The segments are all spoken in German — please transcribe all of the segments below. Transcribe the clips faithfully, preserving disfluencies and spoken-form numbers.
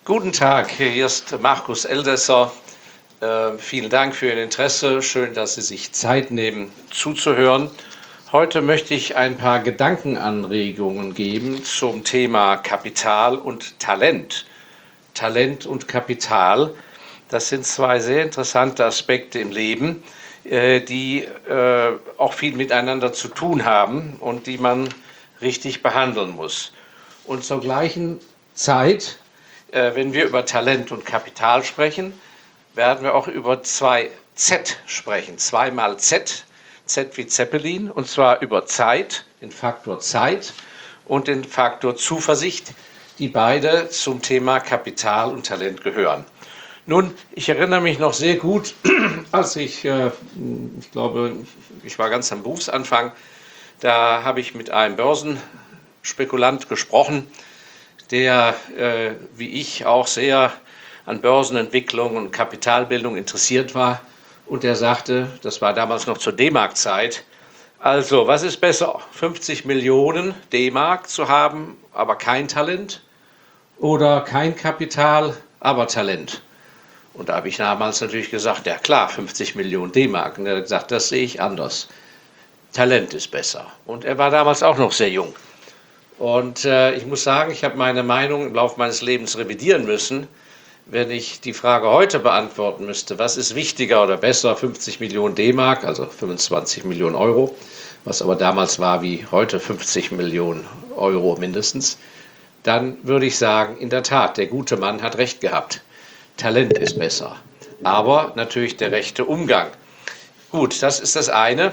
Guten Tag, hier ist Markus Elsässer. Äh, vielen Dank für Ihr Interesse. Schön, dass Sie sich Zeit nehmen, zuzuhören. Heute möchte ich ein paar Gedankenanregungen geben zum Thema Kapital und Talent. Talent und Kapital, das sind zwei sehr interessante Aspekte im Leben, äh, die äh, auch viel miteinander zu tun haben und die man richtig behandeln muss. Und zur gleichen Zeit, wenn wir über Talent und Kapital sprechen, werden wir auch über zwei Z sprechen. Zweimal Z, Z wie Zeppelin, und zwar über Zeit, den Faktor Zeit und den Faktor Zuversicht, die beide zum Thema Kapital und Talent gehören. Nun, ich erinnere mich noch sehr gut, als ich, ich glaube, ich war ganz am Berufsanfang, da habe ich mit einem Börsenspekulant gesprochen, der, äh, wie ich, auch sehr an Börsenentwicklung und Kapitalbildung interessiert war. Und der sagte, das war damals noch zur D-Mark-Zeit, also was ist besser, fünfzig Millionen D-Mark zu haben, aber kein Talent, oder kein Kapital, aber Talent? Und da habe ich damals natürlich gesagt, ja klar, fünfzig Millionen D-Mark. Und er hat gesagt, das sehe ich anders. Talent ist besser. Und er war damals auch noch sehr jung. Und äh, ich muss sagen, ich habe meine Meinung im Laufe meines Lebens revidieren müssen. Wenn ich die Frage heute beantworten müsste, was ist wichtiger oder besser, fünfzig Millionen D-Mark, also fünfundzwanzig Millionen Euro, was aber damals war wie heute fünfzig Millionen Euro mindestens, dann würde ich sagen, in der Tat, der gute Mann hat recht gehabt. Talent ist besser, aber natürlich der rechte Umgang. Gut, das ist das eine.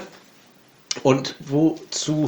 Und wozu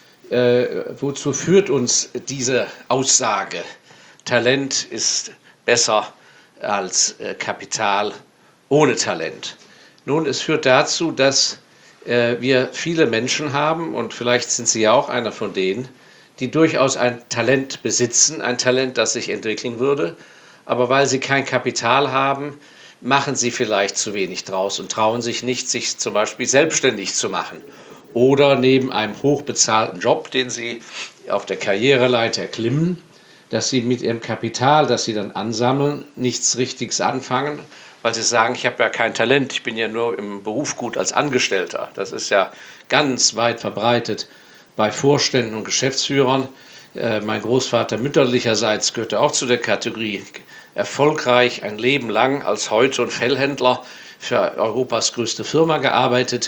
Äh, wozu führt uns diese Aussage? Talent ist besser als äh, Kapital ohne Talent. Nun, es führt dazu, dass äh, wir viele Menschen haben, und vielleicht sind Sie ja auch einer von denen, die durchaus ein Talent besitzen, ein Talent, das sich entwickeln würde, aber weil sie kein Kapital haben, machen sie vielleicht zu wenig draus und trauen sich nicht, sich zum Beispiel selbstständig zu machen. Oder neben einem hochbezahlten Job, den sie auf der Karriereleiter erklimmen, dass sie mit ihrem Kapital, das sie dann ansammeln, nichts Richtiges anfangen, weil sie sagen, ich habe ja kein Talent, ich bin ja nur im Beruf gut als Angestellter. Das ist ja ganz weit verbreitet bei Vorständen und Geschäftsführern. Äh, mein Großvater mütterlicherseits gehörte auch zu der Kategorie erfolgreich ein Leben lang als Häute- und Fellhändler für Europas größte Firma gearbeitet.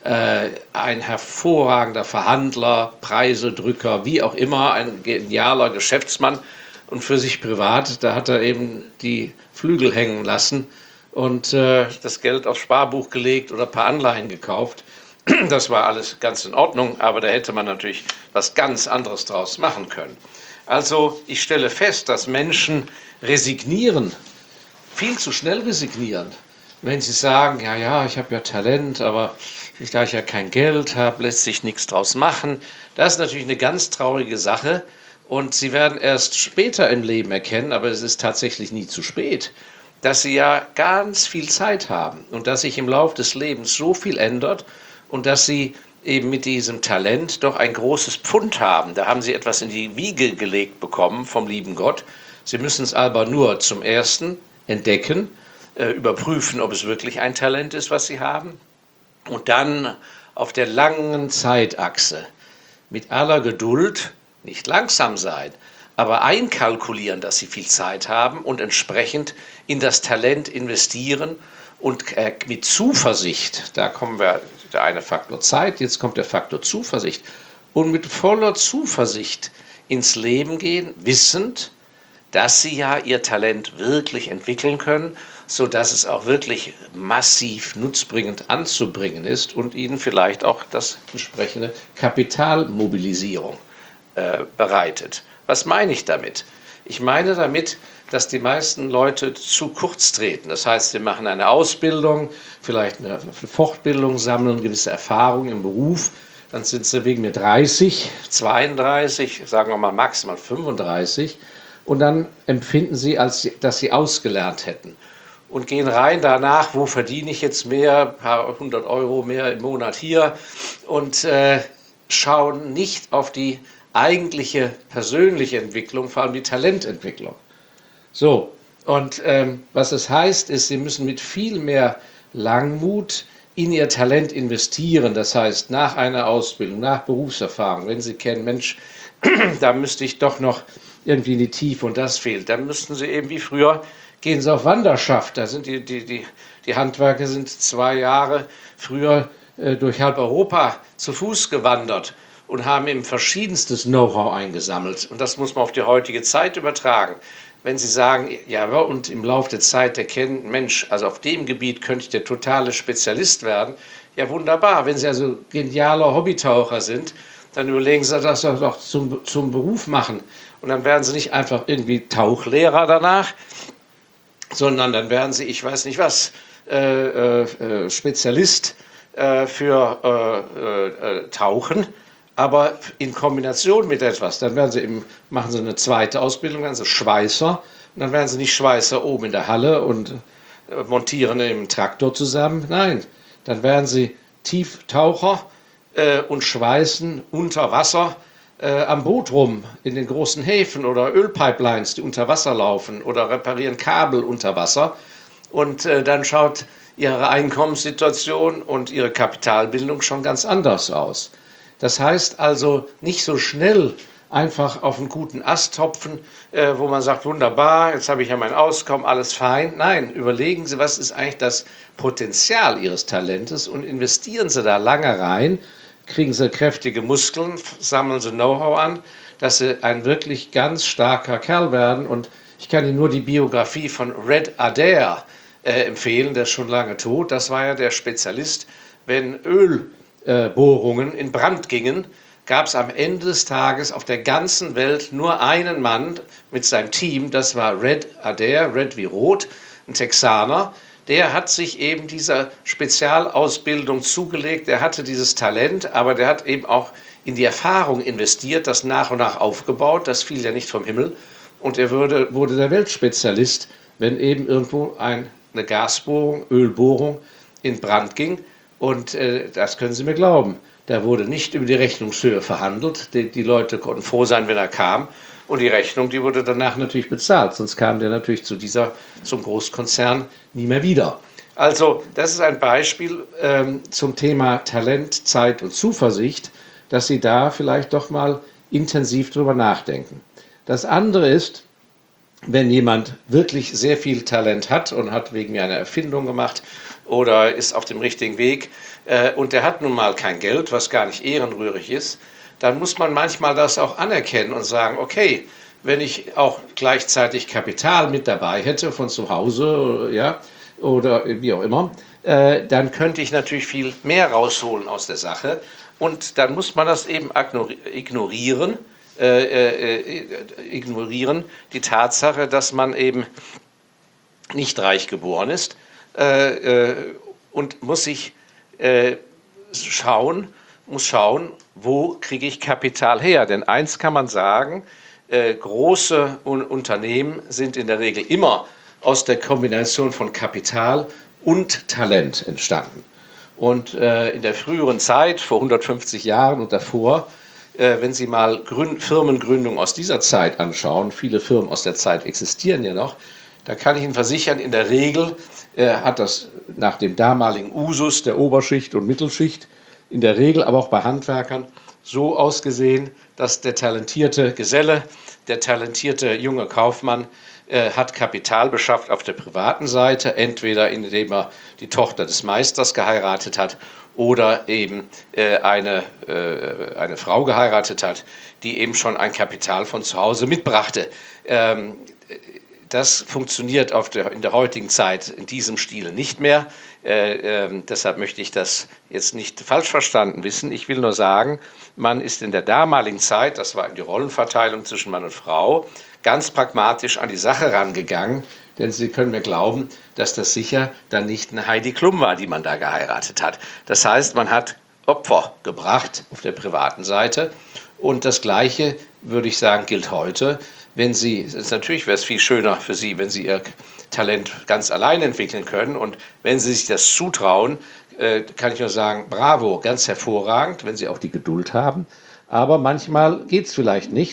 Ein hervorragender Verhandler, Preisedrücker, wie auch immer, ein genialer Geschäftsmann. Und für sich privat, da hat er eben die Flügel hängen lassen und äh, das Geld aufs Sparbuch gelegt oder ein paar Anleihen gekauft. Das war alles ganz in Ordnung, aber da hätte man natürlich was ganz anderes draus machen können. Also ich stelle fest, dass Menschen resignieren, viel zu schnell resignieren. Wenn sie sagen, ja, ja, ich habe ja Talent, aber da ich ja kein Geld habe, lässt sich nichts draus machen. Das ist natürlich eine ganz traurige Sache und sie werden erst später im Leben erkennen, aber es ist tatsächlich nie zu spät, dass sie ja ganz viel Zeit haben und dass sich im Laufe des Lebens so viel ändert und dass sie eben mit diesem Talent doch ein großes Pfund haben. Da haben sie etwas in die Wiege gelegt bekommen vom lieben Gott. Sie müssen es aber nur zum Ersten entdecken, überprüfen, ob es wirklich ein Talent ist, was sie haben, und dann auf der langen Zeitachse mit aller Geduld, nicht langsam sein, aber einkalkulieren, dass sie viel Zeit haben und entsprechend in das Talent investieren und mit Zuversicht, da kommen wir, der eine Faktor Zeit, jetzt kommt der Faktor Zuversicht, und mit voller Zuversicht ins Leben gehen, wissend, dass sie ja ihr Talent wirklich entwickeln können, sodass es auch wirklich massiv nutzbringend anzubringen ist und ihnen vielleicht auch das entsprechende Kapitalmobilisierung äh, bereitet. Was meine ich damit? Ich meine damit, dass die meisten Leute zu kurz treten. Das heißt, sie machen eine Ausbildung, vielleicht eine Fortbildung, sammeln gewisse Erfahrung im Beruf, dann sind sie wegen mir dreißig, zweiunddreißig, sagen wir mal maximal fünfunddreißig, und dann empfinden sie, als dass sie ausgelernt hätten. Und gehen rein danach, wo verdiene ich jetzt mehr, ein paar hundert Euro mehr im Monat hier, und äh, schauen nicht auf die eigentliche persönliche Entwicklung, vor allem die Talententwicklung. So, Und ähm, was es heißt, ist, sie müssen mit viel mehr Langmut in ihr Talent investieren. Das heißt, nach einer Ausbildung, nach Berufserfahrung, wenn sie kennen, Mensch, da müsste ich doch noch irgendwie in die Tiefe und das fehlt. Dann müssten sie eben wie früher, gehen sie auf Wanderschaft. Da sind die, die, die, die Handwerker sind zwei Jahre früher äh, durch halb Europa zu Fuß gewandert und haben eben verschiedenstes Know-how eingesammelt. Und das muss man auf die heutige Zeit übertragen. Wenn Sie sagen, ja, und im Laufe der Zeit erkennen, Mensch, also auf dem Gebiet könnte ich der totale Spezialist werden, ja wunderbar. Wenn Sie also genialer Hobbytaucher sind, dann überlegen Sie das doch zum, zum Beruf machen. Und dann werden Sie nicht einfach irgendwie Tauchlehrer danach, sondern dann werden Sie, ich weiß nicht was, äh, äh, Spezialist äh, für äh, äh, Tauchen, aber in Kombination mit etwas. Dann werden Sie eben, machen Sie eine zweite Ausbildung, werden Sie Schweißer. Und dann werden Sie nicht Schweißer oben in der Halle und montieren im Traktor zusammen. Nein, dann werden Sie Tieftaucher äh, und schweißen unter Wasser äh, am Boot rum, in den großen Häfen oder Ölpipelines, die unter Wasser laufen oder reparieren Kabel unter Wasser. Und äh, dann schaut Ihre Einkommenssituation und Ihre Kapitalbildung schon ganz anders aus. Das heißt also, nicht so schnell einfach auf einen guten Ast hopfen, äh, wo man sagt, wunderbar, jetzt habe ich ja mein Auskommen, alles fein. Nein, überlegen Sie, was ist eigentlich das Potenzial Ihres Talentes und investieren Sie da lange rein, kriegen Sie kräftige Muskeln, sammeln Sie Know-how an, dass Sie ein wirklich ganz starker Kerl werden. Und ich kann Ihnen nur die Biografie von Red Adair äh, empfehlen, der ist schon lange tot. Das war ja der Spezialist, wenn Öl Bohrungen in Brand gingen, gab es am Ende des Tages auf der ganzen Welt nur einen Mann mit seinem Team, das war Red Adair, Red wie Rot, ein Texaner, der hat sich eben dieser Spezialausbildung zugelegt, der hatte dieses Talent, aber der hat eben auch in die Erfahrung investiert, das nach und nach aufgebaut, das fiel ja nicht vom Himmel und er wurde, wurde der Weltspezialist, wenn eben irgendwo ein, eine Gasbohrung, Ölbohrung in Brand ging. Und äh, das können Sie mir glauben, da wurde nicht über die Rechnungshöhe verhandelt. Die, die Leute konnten froh sein, wenn er kam. Und die Rechnung, die wurde danach natürlich bezahlt. Sonst kam der natürlich zu dieser, zum Großkonzern nie mehr wieder. Also das ist ein Beispiel ähm, zum Thema Talent, Zeit und Zuversicht, dass Sie da vielleicht doch mal intensiv drüber nachdenken. Das andere ist, wenn jemand wirklich sehr viel Talent hat und hat wegen mir eine Erfindung gemacht oder ist auf dem richtigen Weg äh, und der hat nun mal kein Geld, was gar nicht ehrenrührig ist, dann muss man manchmal das auch anerkennen und sagen, okay, wenn ich auch gleichzeitig Kapital mit dabei hätte von zu Hause, ja, oder wie auch immer, äh, dann könnte ich natürlich viel mehr rausholen aus der Sache und dann muss man das eben ignorieren, Äh, äh, ignorieren, die Tatsache, dass man eben nicht reich geboren ist äh, äh, und muss sich äh, schauen, muss schauen, wo kriege ich Kapital her? Denn eins kann man sagen, äh, große Un- Unternehmen sind in der Regel immer aus der Kombination von Kapital und Talent entstanden. Und äh, in der früheren Zeit, vor hundertfünfzig Jahren und davor, wenn Sie mal Gründ- Firmengründungen aus dieser Zeit anschauen, viele Firmen aus der Zeit existieren ja noch, da kann ich Ihnen versichern, in der Regel äh, hat das nach dem damaligen Usus der Oberschicht und Mittelschicht in der Regel, aber auch bei Handwerkern, so ausgesehen, dass der talentierte Geselle, der talentierte junge Kaufmann äh, hat Kapital beschafft auf der privaten Seite, entweder indem er die Tochter des Meisters geheiratet hat oder eben äh, eine, äh, eine Frau geheiratet hat, die eben schon ein Kapital von zu Hause mitbrachte. Ähm, das funktioniert auf der, in der heutigen Zeit in diesem Stil nicht mehr. Äh, äh, deshalb möchte ich das jetzt nicht falsch verstanden wissen. Ich will nur sagen, man ist in der damaligen Zeit, das war die Rollenverteilung zwischen Mann und Frau, ganz pragmatisch an die Sache rangegangen. Denn Sie können mir glauben, dass das sicher dann nicht eine Heidi Klum war, die man da geheiratet hat. Das heißt, man hat Opfer gebracht auf der privaten Seite. Und das Gleiche, würde ich sagen, gilt heute. Wenn Sie, ist natürlich wäre es viel schöner für Sie, wenn Sie Ihr Talent ganz allein entwickeln können. Und wenn Sie sich das zutrauen, äh, kann ich nur sagen, bravo, ganz hervorragend, wenn Sie auch die Geduld haben. Aber manchmal geht es vielleicht nicht.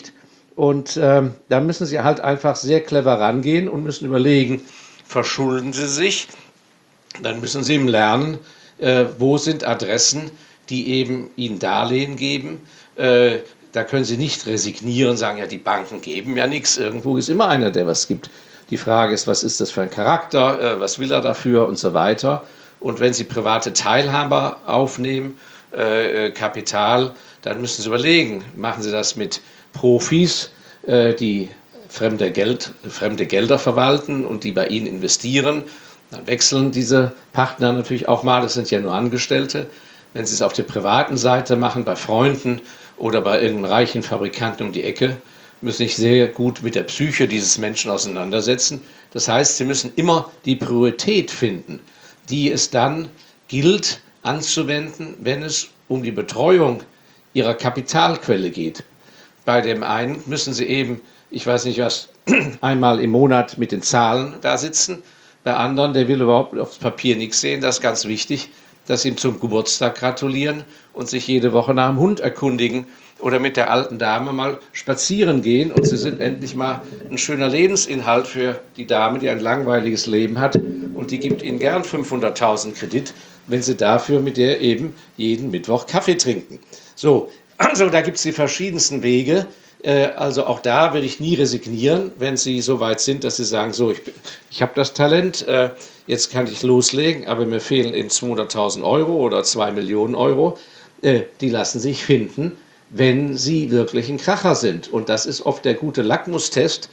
Und ähm, da müssen Sie halt einfach sehr clever rangehen und müssen überlegen, verschulden Sie sich, dann müssen Sie eben lernen, äh, wo sind Adressen, die eben Ihnen Darlehen geben. Äh, da können Sie nicht resignieren, sagen, ja, die Banken geben ja nichts. Irgendwo ist immer einer, der was gibt. Die Frage ist, was ist das für ein Charakter, äh, was will er dafür und so weiter. Und wenn Sie private Teilhaber aufnehmen, äh, Kapital, dann müssen Sie überlegen, machen Sie das mit Profis, äh, die fremde, Geld, fremde Gelder verwalten und die bei Ihnen investieren. Dann wechseln diese Partner natürlich auch mal, das sind ja nur Angestellte. Wenn Sie es auf der privaten Seite machen, bei Freunden oder bei irgendeinem reichen Fabrikanten um die Ecke, müssen sich sehr gut mit der Psyche dieses Menschen auseinandersetzen. Das heißt, Sie müssen immer die Priorität finden, die es dann gilt anzuwenden, wenn es um die Betreuung Ihrer Kapitalquelle geht. Bei dem einen müssen Sie eben, ich weiß nicht was, einmal im Monat mit den Zahlen da sitzen. Bei anderen, der will überhaupt aufs Papier nichts sehen, das ist ganz wichtig, dass Sie ihm zum Geburtstag gratulieren und sich jede Woche nach dem Hund erkundigen oder mit der alten Dame mal spazieren gehen und Sie sind endlich mal ein schöner Lebensinhalt für die Dame, die ein langweiliges Leben hat und die gibt Ihnen gern fünfhunderttausend Kredit, wenn Sie dafür mit der eben jeden Mittwoch Kaffee trinken. So, also da gibt es die verschiedensten Wege. Also auch da würde ich nie resignieren, wenn Sie so weit sind, dass Sie sagen, so, ich, ich habe das Talent, jetzt kann ich loslegen, aber mir fehlen eben zweihunderttausend Euro oder zwei Millionen Euro. Die lassen sich finden, wenn Sie wirklich ein Kracher sind. Und das ist oft der gute Lackmustest,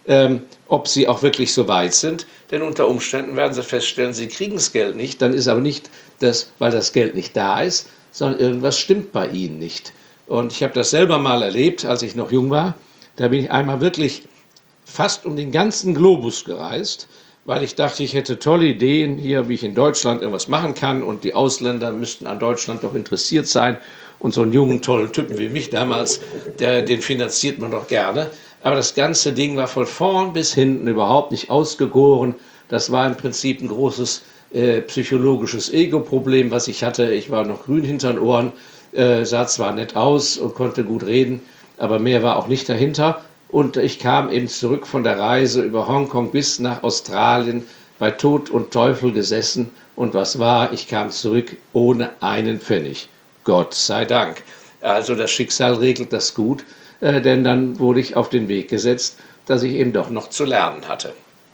ob Sie auch wirklich so weit sind. Denn unter Umständen werden Sie feststellen, Sie kriegen das Geld nicht. Dann ist aber nicht das, weil das Geld nicht da ist, sondern irgendwas stimmt bei Ihnen nicht. Und ich habe das selber mal erlebt, als ich noch jung war. Da bin ich einmal wirklich fast um den ganzen Globus gereist, weil ich dachte, ich hätte tolle Ideen hier, wie ich in Deutschland irgendwas machen kann. Und die Ausländer müssten an Deutschland doch interessiert sein. Und so einen jungen, tollen Typen wie mich damals, der, den finanziert man doch gerne. Aber das ganze Ding war von vorn bis hinten überhaupt nicht ausgegoren. Das war im Prinzip ein großes äh, psychologisches Ego-Problem, was ich hatte. Ich war noch grün hinter den Ohren. Äh, sah zwar nett aus und konnte gut reden, aber mehr war auch nicht dahinter. Und ich kam eben zurück von der Reise über Hongkong bis nach Australien, bei Tod und Teufel gesessen. Und was war? Ich kam zurück ohne einen Pfennig. Gott sei Dank. Also das Schicksal regelt das gut, äh, denn dann wurde ich auf den Weg gesetzt, dass ich eben doch noch zu lernen hatte.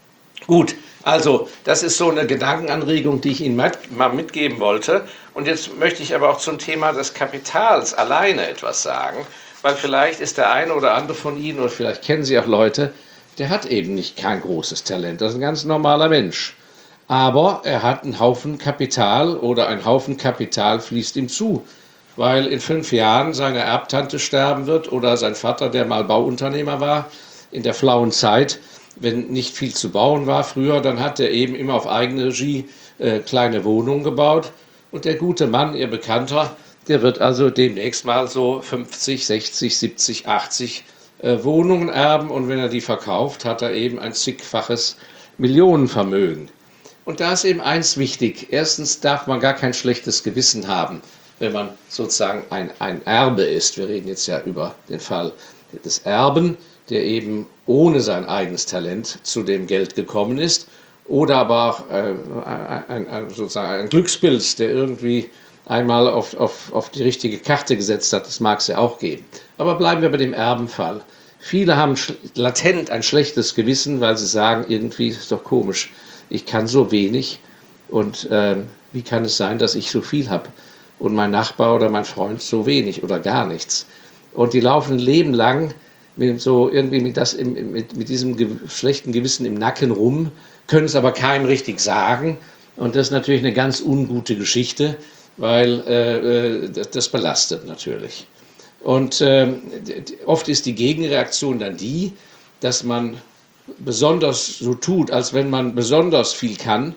Gut, also das ist so eine Gedankenanregung, die ich Ihnen mal mitgeben wollte. Und jetzt möchte ich aber auch zum Thema des Kapitals alleine etwas sagen, weil vielleicht ist der eine oder andere von Ihnen, oder vielleicht kennen Sie auch Leute, der hat eben nicht kein großes Talent, das ist ein ganz normaler Mensch. Aber er hat einen Haufen Kapital oder ein Haufen Kapital fließt ihm zu, weil in fünf Jahren seine Erbtante sterben wird oder sein Vater, der mal Bauunternehmer war, in der flauen Zeit, wenn nicht viel zu bauen war früher, dann hat er eben immer auf eigene Regie äh, kleine Wohnungen gebaut. Und der gute Mann, Ihr Bekannter, der wird also demnächst mal so fünfzig, sechzig, siebzig, achtzig äh, Wohnungen erben. Und wenn er die verkauft, hat er eben ein zigfaches Millionenvermögen. Und da ist eben eins wichtig. Erstens darf man gar kein schlechtes Gewissen haben, wenn man sozusagen ein, ein Erbe ist. Wir reden jetzt ja über den Fall des Erben, der eben ohne sein eigenes Talent zu dem Geld gekommen ist, oder aber auch äh, ein, ein, sozusagen ein Glückspilz, der irgendwie einmal auf, auf, auf die richtige Karte gesetzt hat, das mag es ja auch geben. Aber bleiben wir bei dem Erbenfall. Viele haben latent ein schlechtes Gewissen, weil sie sagen, irgendwie ist es doch komisch, ich kann so wenig und äh, wie kann es sein, dass ich so viel habe und mein Nachbar oder mein Freund so wenig oder gar nichts. Und die laufen ein Leben lang mit, so irgendwie mit, das, mit, mit diesem ge schlechten Gewissen im Nacken rum, können es aber keinem richtig sagen. Und das ist natürlich eine ganz ungute Geschichte, weil äh, das, das belastet natürlich. Und äh, oft ist die Gegenreaktion dann die, dass man besonders so tut, als wenn man besonders viel kann,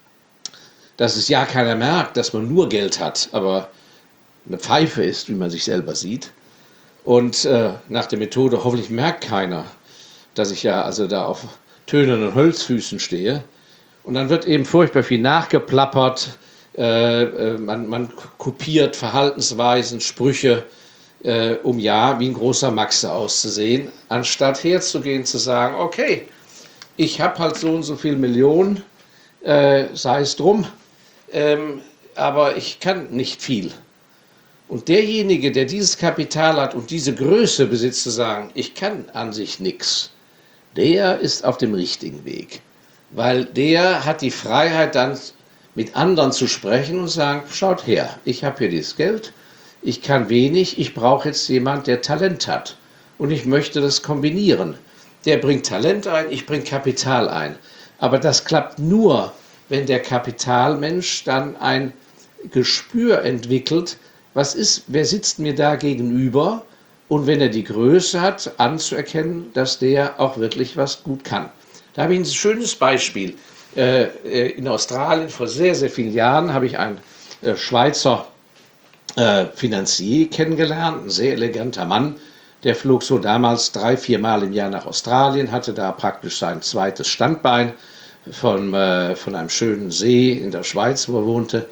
dass es ja keiner merkt, dass man nur Geld hat, aber eine Pfeife ist, wie man sich selber sieht. Und äh, nach der Methode, hoffentlich merkt keiner, dass ich ja also da auf tönernen Holzfüßen stehe. Und dann wird eben furchtbar viel nachgeplappert, äh, äh, man, man kopiert Verhaltensweisen, Sprüche, äh, um Jahr wie ein großer Maxe auszusehen, anstatt herzugehen zu sagen, okay, ich habe halt so und so viel Millionen, äh, sei es drum, ähm, aber ich kann nicht viel. Und derjenige, der dieses Kapital hat und diese Größe besitzt, zu sagen, ich kann an sich nichts, der ist auf dem richtigen Weg. Weil der hat die Freiheit, dann mit anderen zu sprechen und sagen, schaut her, ich habe hier dieses Geld, ich kann wenig, ich brauche jetzt jemand, der Talent hat. Und ich möchte das kombinieren. Der bringt Talent ein, ich bringe Kapital ein. Aber das klappt nur, wenn der Kapitalmensch dann ein Gespür entwickelt, was ist, wer sitzt mir da gegenüber, und wenn er die Größe hat, anzuerkennen, dass der auch wirklich was gut kann. Da habe ich ein schönes Beispiel. In Australien vor sehr, sehr vielen Jahren habe ich einen Schweizer Finanzier kennengelernt, ein sehr eleganter Mann. Der flog so damals drei, vier Mal im Jahr nach Australien, hatte da praktisch sein zweites Standbein von, von einem schönen See in der Schweiz, wo er wohnte,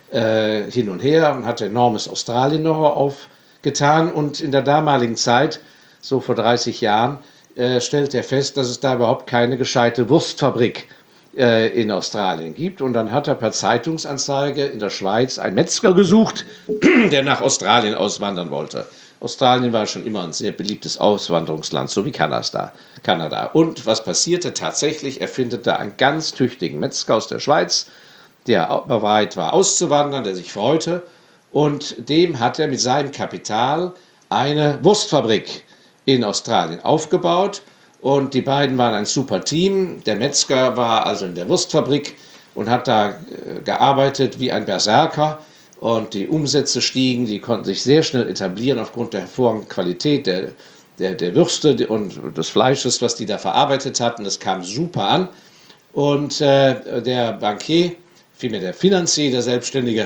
hin und her und hatte enormes Australien-Know-how aufgetan. Und in der damaligen Zeit, so vor dreißig Jahren, äh, stellte er fest, dass es da überhaupt keine gescheite Wurstfabrik äh, in Australien gibt. Und dann hat er per Zeitungsanzeige in der Schweiz einen Metzger gesucht, der nach Australien auswandern wollte. Australien war schon immer ein sehr beliebtes Auswanderungsland, so wie Kanada. Kanada. Und was passierte tatsächlich? Er findet da einen ganz tüchtigen Metzger aus der Schweiz, der bereit war auszuwandern, der sich freute, und dem hat er mit seinem Kapital eine Wurstfabrik in Australien aufgebaut, und die beiden waren ein super Team. Der Metzger war also in der Wurstfabrik und hat da gearbeitet wie ein Berserker, und die Umsätze stiegen, die konnten sich sehr schnell etablieren aufgrund der hervorragenden Qualität der, der, der Würste und des Fleisches, was die da verarbeitet hatten. Das kam super an, und äh, der Bankier, vielmehr der Finanzier, der Selbstständige,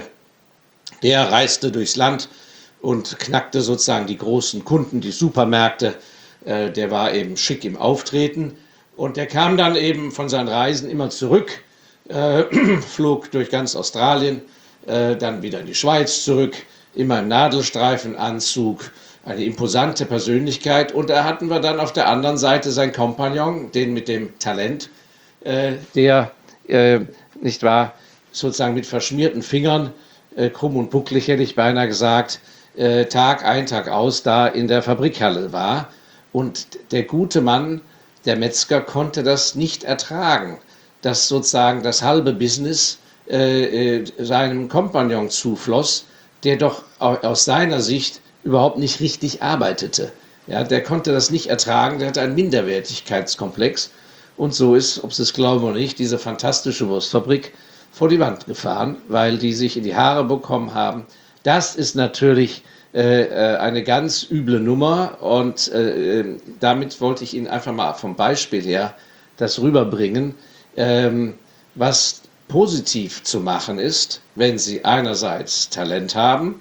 der reiste durchs Land und knackte sozusagen die großen Kunden, die Supermärkte. Äh, der war eben schick im Auftreten, und der kam dann eben von seinen Reisen immer zurück, äh, flog durch ganz Australien, äh, dann wieder in die Schweiz zurück, immer im Nadelstreifenanzug, eine imposante Persönlichkeit. Und da hatten wir dann auf der anderen Seite seinen Kompagnon, den mit dem Talent, äh, der, äh, nicht wahr, sozusagen mit verschmierten Fingern, äh, krumm und bucklig hätte ich beinahe gesagt, äh, Tag ein, Tag aus da in der Fabrikhalle war. Und der gute Mann, der Metzger, konnte das nicht ertragen, dass sozusagen das halbe Business äh, äh, seinem Kompagnon zufloss, der doch aus seiner Sicht überhaupt nicht richtig arbeitete. Ja, der konnte das nicht ertragen, der hatte einen Minderwertigkeitskomplex. Und so ist, ob Sie es glauben oder nicht, diese fantastische Wurstfabrik vor die Wand gefahren, weil die sich in die Haare bekommen haben. Das ist natürlich äh, eine ganz üble Nummer, und äh, damit wollte ich Ihnen einfach mal vom Beispiel her das rüberbringen, ähm, was positiv zu machen ist, wenn Sie einerseits Talent haben,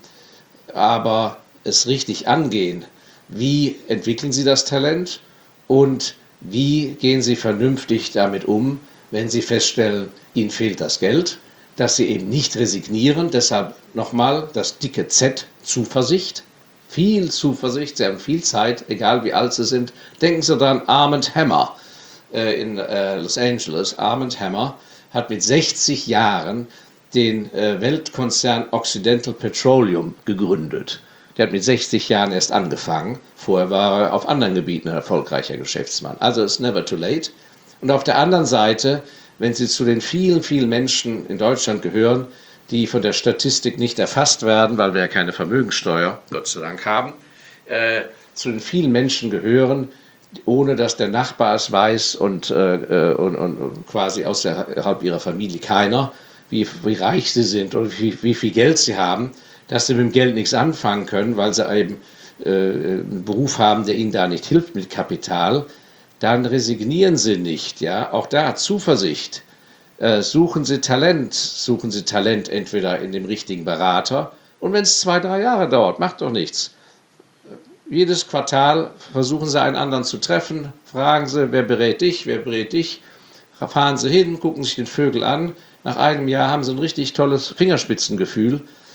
aber es richtig angehen. Wie entwickeln Sie das Talent und wie gehen Sie vernünftig damit um, wenn Sie feststellen, Ihnen fehlt das Geld, dass Sie eben nicht resignieren. Deshalb nochmal das dicke Z, Zuversicht. Viel Zuversicht, Sie haben viel Zeit, egal wie alt Sie sind. Denken Sie daran, Armand Hammer äh, in äh, Los Angeles. Armand Hammer hat mit sechzig Jahren den äh, Weltkonzern Occidental Petroleum gegründet. Der hat mit sechzig Jahren erst angefangen. Vorher war er auf anderen Gebieten ein erfolgreicher Geschäftsmann. Also it's never too late. Und auf der anderen Seite, wenn Sie zu den vielen, vielen Menschen in Deutschland gehören, die von der Statistik nicht erfasst werden, weil wir ja keine Vermögenssteuer, Gott sei Dank, haben, äh, zu den vielen Menschen gehören, ohne dass der Nachbar es weiß, und, äh, und, und quasi außerhalb ihrer Familie keiner, wie, wie reich sie sind und wie, wie viel Geld sie haben, dass sie mit dem Geld nichts anfangen können, weil sie eben äh, einen Beruf haben, der ihnen da nicht hilft mit Kapital, dann resignieren Sie nicht. Ja? Auch da Zuversicht. Äh, suchen Sie Talent. Suchen Sie Talent entweder in dem richtigen Berater, und wenn es zwei, drei Jahre dauert, macht doch nichts. Jedes Quartal versuchen Sie einen anderen zu treffen, fragen Sie, wer berät dich, wer berät dich, fahren Sie hin, gucken sich den Vögel an. Nach einem Jahr haben Sie ein richtig tolles Fingerspitzengefühl,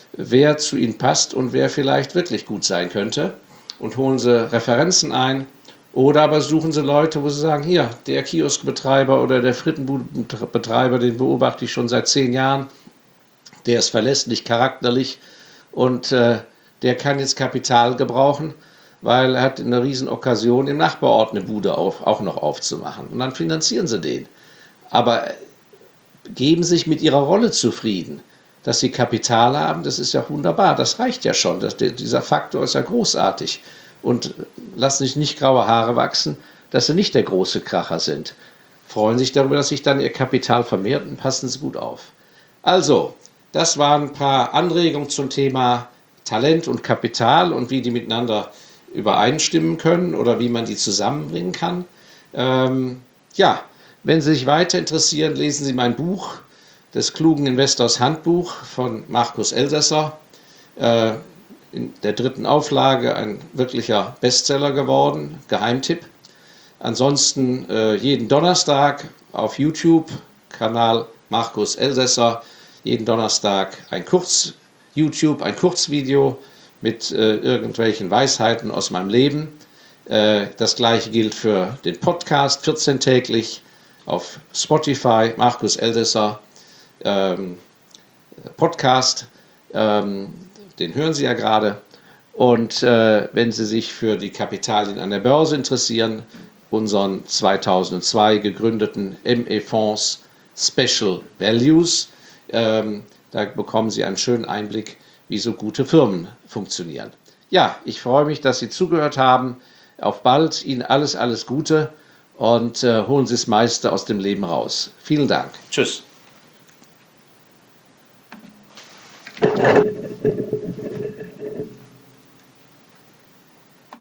wer zu Ihnen passt und wer vielleicht wirklich gut sein könnte. Und holen Sie Referenzen ein. Oder aber suchen Sie Leute, wo Sie sagen, hier, der Kioskbetreiber oder der Frittenbudenbetreiber, den beobachte ich schon seit zehn Jahren. Der ist verlässlich, charakterlich und äh, der kann jetzt Kapital gebrauchen, weil er hat eine riesen Okkasion, im Nachbarort eine Bude auf, auch noch aufzumachen. Und dann finanzieren Sie den. Aber geben sich mit Ihrer Rolle zufrieden. Dass Sie Kapital haben, das ist ja wunderbar, das reicht ja schon. Das, dieser Faktor ist ja großartig. Und lassen sich nicht graue Haare wachsen, dass Sie nicht der große Kracher sind. Freuen sich darüber, dass sich dann Ihr Kapital vermehrt und passen Sie gut auf. Also, das waren ein paar Anregungen zum Thema Talent und Kapital und wie die miteinander übereinstimmen können oder wie man die zusammenbringen kann. Ähm, ja, wenn Sie sich weiter interessieren, lesen Sie mein Buch, des klugen Investors Handbuch von Markus Elsässer, äh, in der dritten Auflage ein wirklicher Bestseller geworden, Geheimtipp. Ansonsten äh, jeden Donnerstag auf YouTube, Kanal Markus Elsässer, jeden Donnerstag ein Kurz YouTube, ein Kurzvideo mit äh, irgendwelchen Weisheiten aus meinem Leben. Äh, das gleiche gilt für den Podcast, vierzehntäglich auf Spotify, Markus Elsässer ähm, Podcast, ähm, den hören Sie ja gerade. Und äh, wenn Sie sich für die Kapitalien an der Börse interessieren, unseren zweitausendzwei gegründeten M E-Fonds Special Values, ähm, da bekommen Sie einen schönen Einblick, wie so gute Firmen funktionieren. Ja, ich freue mich, dass Sie zugehört haben. Auf bald, Ihnen alles, alles Gute und äh, holen Sie das meiste aus dem Leben raus. Vielen Dank. Tschüss.